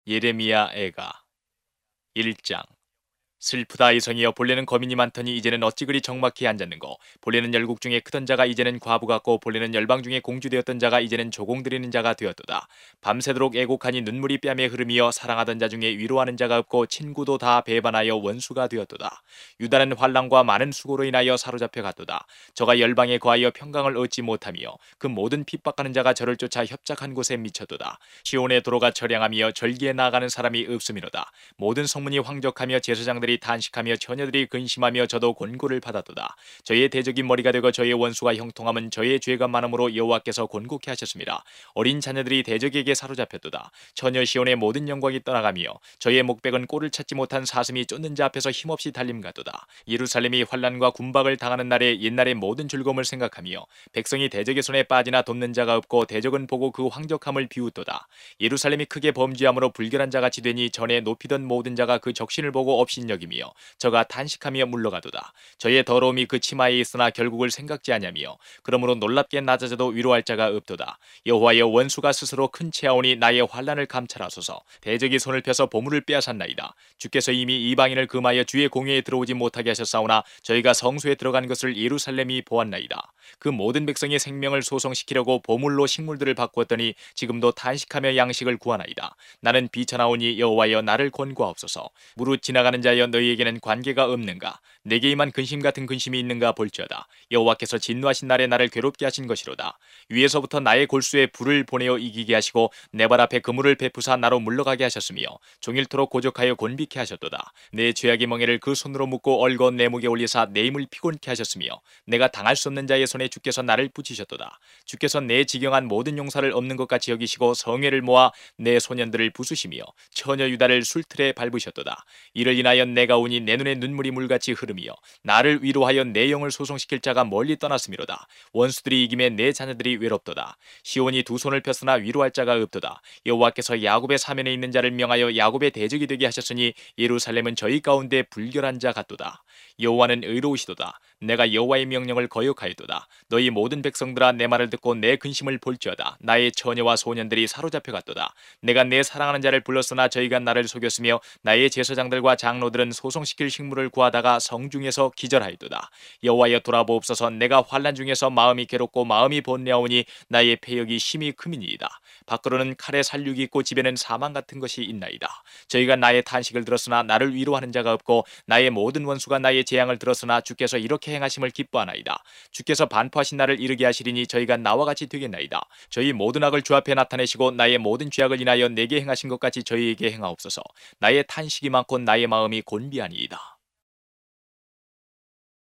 예레미야 애가 1장. 슬프다 이성이여, 본래는 거민이 많더니 이제는 어찌 그리 적막히 앉았는고. 본래는 열국 중에 크던 자가 이제는 과부 같고, 본래는 열방 중에 공주 되었던 자가 이제는 조공 드리는 자가 되었도다. 밤새도록 애곡하니 눈물이 뺨에 흐르며, 사랑하던 자 중에 위로하는 자가 없고, 친구도 다 배반하여 원수가 되었도다. 유다는 환난과 많은 수고로 인하여 사로잡혀 갔도다. 저가 열방에 거하여 평강을 얻지 못하며, 그 모든 핍박하는 자가 저를 쫓아 협착한 곳에 미쳤도다. 시온의 도로가 처량하며 절기에 나아가는 사람이 없음이로다. 모든 성문이 황적하며 제사장들이 탄식하며 처녀들이 근심하며 저도 곤고를 받았도다. 저의 대적이 머리가 되고 저의 원수가 형통함은 저의 죄가 많음으로 여호와께서 곤고케 하셨습니다. 어린 자녀들이 대적에게 사로잡혔도다. 처녀 시온의 모든 영광이 떠나가며 저의 목백은 꼴을 찾지 못한 사슴이 쫓는 자 앞에서 힘없이 달림가도다. 예루살렘이 환난과 군박을 당하는 날에 옛날의 모든 즐거움을 생각하며, 백성이 대적의 손에 빠지나 돕는 자가 없고 대적은 보고 그 황적함을 비웃도다. 예루살렘이 크게 범죄함으로 불결한 자같이 되니, 전에 높이던 모든 자가 그 적신을 보고 업신여기며 저가 탄식하며 물러가도다. 저의 더러움이 그 치마에 있으나 결국을 생각지 아냐며, 그러므로 놀랍게 낮아져도 위로할 자가 없도다. 여호와여, 원수가 스스로 큰 채하오니 나의 환난을 감찰하소서. 대적이 손을 펴서 보물을 빼앗았나이다. 주께서 이미 이방인을 금하여 주의 공회에 들어오지 못하게 하셨사오나, 저희가 성소에 들어간 것을 예루살렘이 보았나이다. 그 모든 백성의 생명을 소성시키려고 보물로 식물들을 바꾸었더니 지금도 탄식하며 양식을 구하나이다. 나는 비천하오니 여호와여, 나를 권고하옵소서. 무릇 지나가는 자여, 너희에게는 관계가 없는가? 내게 임한 근심 같은 근심이 있는가 볼지어다. 여호와께서 진노하신 날에 나를 괴롭게 하신 것이로다. 위에서부터 나의 골수에 불을 보내어 이기게 하시고, 내 발 앞에 그물을 베푸사 나로 물러가게 하셨으며, 종일토록 고적하여 곤비케 하셨도다. 내 죄악의 멍에를 그 손으로 묶고 얼거 내 목에 올리사 내 힘을 피곤케 하셨으며, 내가 당할 수 없는 자의 손에 주께서 나를 붙이셨도다. 주께서 내 지경한 모든 용사를 없는 것 같이 여기시고, 성회를 모아 내 소년들을 부수시며 처녀 유다를 술틀에 밟으셨도다. 이를 인하여 내가 우니 내 눈에 눈물이 물같이 흐르며, 나를 위로하여 내 영을 소송시킬 자가 멀리 떠났음이로다. 원수들이 이김에 내 자녀들이 외롭도다. 시온이 두 손을 폈으나 위로할 자가 없도다. 여호와께서 야곱의 사면에 있는 자를 명하여 야곱의 대적이 되게 하셨으니, 예루살렘은 저희 가운데 불결한 자 같도다. 여호와는 의로우시도다. 내가 여호와의 명령을 거역하였도다. 너희 모든 백성들아, 내 말을 듣고 내 근심을 볼지어다. 나의 처녀와 소년들이 사로잡혀 갔도다. 내가 내 사랑하는 자를 불렀으나 저희가 나를 속였으며, 나의 제사장들과 장로들은 소송시킬 식물을 구하다가 성중에서 기절하였도다. 여호와여, 돌아보옵소서. 내가 환난 중에서 마음이 괴롭고 마음이 번뇌하오니 나의 패역이 심히 크미니이다. 밖으로는 칼의 살육이 있고 집에는 사망 같은 것이 있나이다. 저희가 나의 탄식을 들었으나 나를 위로하는 자가 없고, 나의 모든 원수가 나의 재앙을 들었으나 주께서 이렇게 행하심을 기뻐하나이다. 주께서 반포하신 날을 이르게 하시리니 저희가 나와 같이 되겠나이다. 저희 모든 악을 주 앞에 나타내시고, 나의 모든 죄악을 인하여 내게 행하신 것 같이 저희에게 행하옵소서. 나의 탄식이 많고 나의 마음이 곤비하니이다.